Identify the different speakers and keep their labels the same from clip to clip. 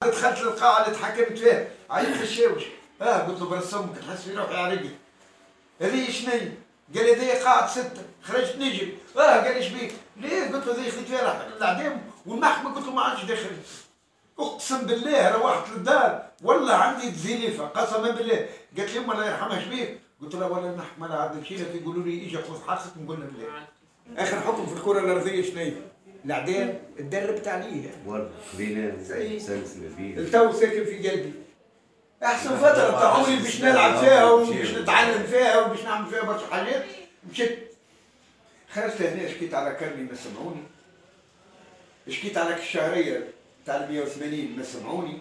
Speaker 1: دخلت للقاعه اللي تحكمت فيها، عيط الشاوش، قلت له برا امك تحس في روحي عرقت. هذه شنيا؟ قال لي ذي قاعد 6، خرجت نجري. قال لي شبيك؟ ليه؟ قلت له ذي خذيت فيها العديم والمحكمه، قلت له ما عادش داخل. اقسم بالله روحت للدار والله عندي تزيليفه قسما بالله. قالت لي امي الله يرحمها شبيك؟ قلت لها والله المحكمه لا عاد نمشي لك، يقولوا لي اجي خذ حقك، نقول لهم لا. اخر حكم في الكره الارضيه شنو؟ العديم تدربت عليه
Speaker 2: والله خلينا سلسله فيه
Speaker 1: التو ساكن في قلبي. احسن فتره تعوني باش نلعب فيها وباش نتعلم فيها وباش نعمل فيها برشا حاجات. مشيت خرجت هنا، شكيت على كرمي ما سمعوني، شكيت على الشهريه تاع 180 ما سمعوني.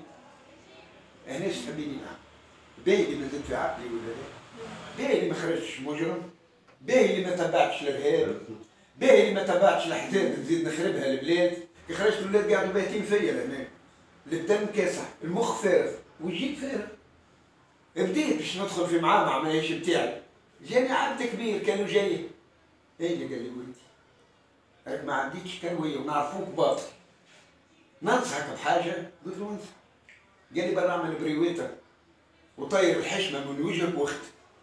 Speaker 1: هنا تحبيني نعم؟ باهي اللي ما زدت في عقلي ولا لا؟ باهي اللي ما خرجتش مجرم؟ باهي اللي ما تبعتش الارهاب؟ باهي اللي ما تبعتش الاحزاب نزيد نخربها البلاد؟ كي خرجت الولاد قاعدوا باهتين فيا لهنا، الدم كاسح، المخ فارغ والجيب فارغ. بديت باش ندخل في معامعة ماهيش بتاعي، جاني عبد كبير كانوا جاي. ايه اللي قال لي ولدي راك ما عنديكش كرويه ونعرفوك باطل، ننصحك بحاجه. قلت له انصح. قال لي برا اعمل بريويتر وطير الحشمه من وجهك واخت.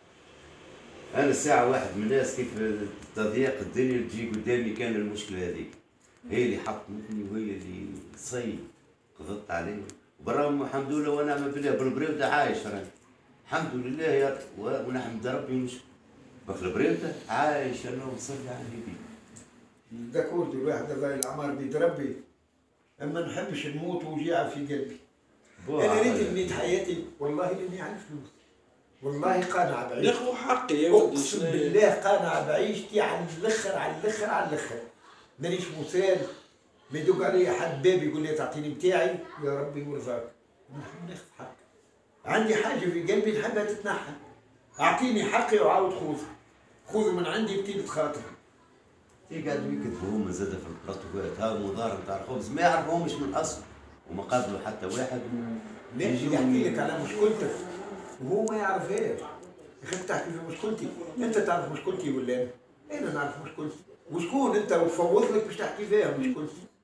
Speaker 2: انا الساعه واحد من الناس كيف تضييق الدنيا تجي قدامي كان المشكله هذيك هي اللي حطتني وهي اللي صيد قضت علي. وبرغم الحمد لله ونعم بالله بالبريوده عايش راني الحمد لله يا ونحمد ربي مش بالبريوده عايش انا ونصلي على النبي.
Speaker 1: ذكرت الواحد الله العمار بيد ربي، اما نحبش نموت وجيعه في قلبي. انا ريت بنيت حياتي والله لاني على الفلوس، والله قانع بعيش.
Speaker 3: يا اخو حقي يا ولدي،
Speaker 1: اقسم بالله قانع بعيشتي على الاخر على الاخر على الاخر. مانيش مسال، ما يدق علي حد باب يقول لي تعطيني بتاعي يا ربي ورزاك، نحب ناخذ حقي. عندي حاجه في قلبي نحبها تتنحى، اعطيني حقي وعاود خذ من عندي بطيبه خاطري.
Speaker 2: قاعدوا يكتبوا هما زاد في البروتوكولات هاو مضارب تاع الخبز ما يعرفوهمش من الاصل وما قابلوا حتى واحد.
Speaker 1: يجي يحكي لك على مشكلتك وهو ما يعرفهاش. يا اخي تحكي في مشكلتي، انت تعرف مشكلتي ولا انا؟ انا نعرف مشكلتي، وشكون انت وفوض لك باش تحكي فيها مشكلتي؟